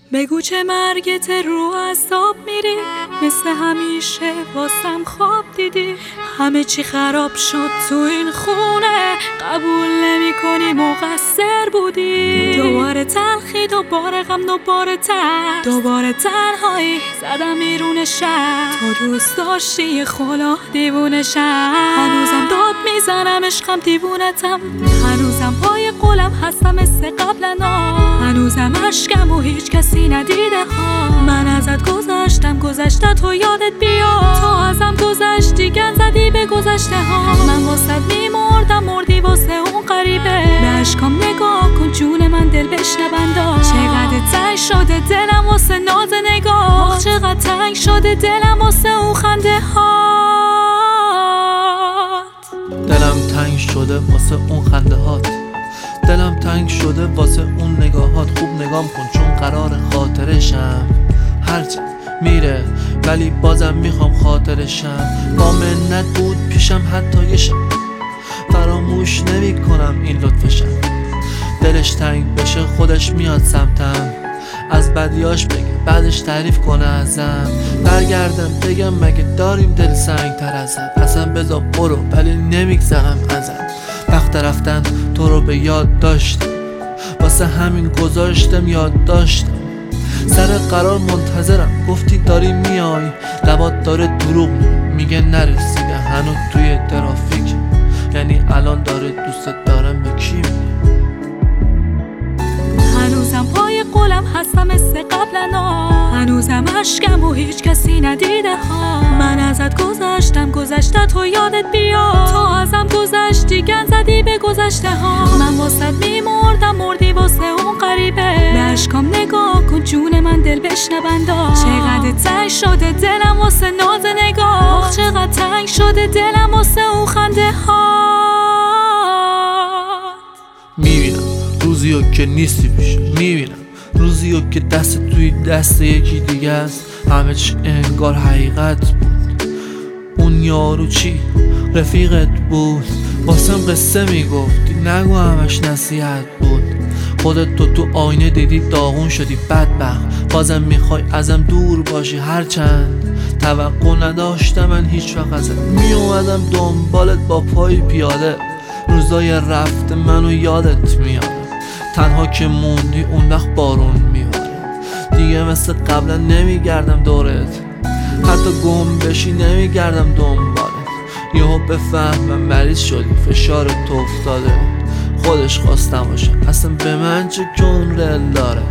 بگو چه مرگت رو عذاب میری، مثل همیشه واسم خواب دیدی. همه چی خراب شد تو این خونه، قبول نمی کنی مقصر بودی. دوباره تلخی، دوباره غم، دوباره ترس، دوباره تنهایی زدم بیرون شهر. تو دوست داشتی یه خلا دیوونه شهر. هنوزم داد میزنم عشقم دیوونتم، هنوزم پای قولم هستم مثل قبلنا، هنوزم عشقم و هیچ کسی ندیده ها. من ازت گذشتم گذشته تو یادت بیاد، تو ازم گذشتی گن زدی به گذشته ها. من واسد میمردم مردی واسه اون غریبه. به عشقام نگاه کن جون من دل بشنوندا، چقدر تنگ شده دلم واسه ناز نگاه، چقدر تنگ شده دلم واسه اون خنده هات. دلم تنگ شده واسه اون خنده هات، دلم تنگ شده واسه اون نگاهات. خوب نگام کن چون قرار خاطرشم، هرچند میره ولی بازم میخوام خاطرشم. با منت بود پیشم حتی یه شب، فراموش نمی کنم این لطفشم. دلش تنگ بشه خودش میاد سمتم، از بدیاش بگه بعدش تعریف کنه ازم. برگردم بگم مگه داریم دل سنگ تر ازت، اصلا بذار برو ولی نمیگذرم ازت. وقت رفتن تو رو به یاد داشتم، واسه همین گذاشتم یاد داشتم. سر قرار منتظرم گفتی داری میای، لبات داره دروغ میگه نرسیده هنوز توی ترافیک. یعنی الان داره دوست دارم به کی میگه؟ هنوزم پای قولم هستم مثل قبلنا، هنوزم عشقم و هیچ کسی ندیده ها. من ازت گذشتم گذشته تو یادت بیاد، تو ازم گذشتی گن زدی به گذشته ها. من واسد میمردم مردی واسه اون غریبه. به عشقام نگاه کن جون من دل بشنوندا، چقدر تنگ شده دلم واسه ناز نگاه، چقدر تنگ شده دلم واسه اون خنده هات. میبینم روزیو که نیستی پیش، میبینم روزیو که دست توی دست یکی دیگه است. همه چی انگار حقیقت بود، اون یارو چی رفیقت بود، واسم قصه میگفتی نگو همش نصیحت بود. خودت تو آینه دیدی داغون شدی بدبخت، بازم میخوای ازم دور باشی. هرچند توقع نداشتم من هیچ وقت ازت، میومدم دنبالت با پای پیاده. روزای رفته منو یادت میاره، تنها که موندی اون وقت بارون میباره. دیگه مثل قبلا نمیگردم دورت، حتی گم بشی نمیگردم دنبالت. یهو بفهمم مریض شدی فشار تو افتاده، خودش خواستم باشه اصلا به من چه که عمر داره.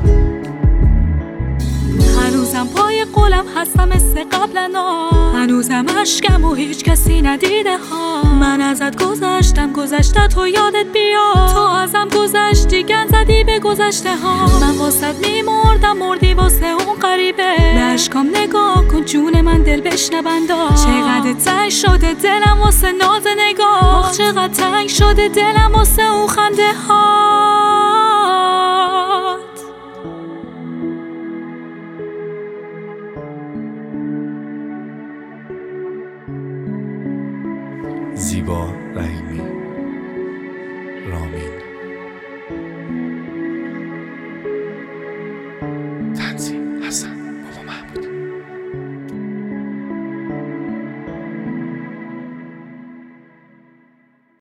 هنوزم پای قولم هستم مثل قبلنا، هنوزم عشقم و هیچ کسی ندیده ها. من ازت گذشتم گذشته تو یادت بیاد، تو ازم گذشتی گن زدی به گذشته ها. من واسد میمردم مردی واسه اون غریبه. به عشقام نگاه کن جون من دل بشنوندا، چقدر تنگ شده دلم واسه ناز نگاه، چقدر تنگ شده دلم واسه اون خنده ها.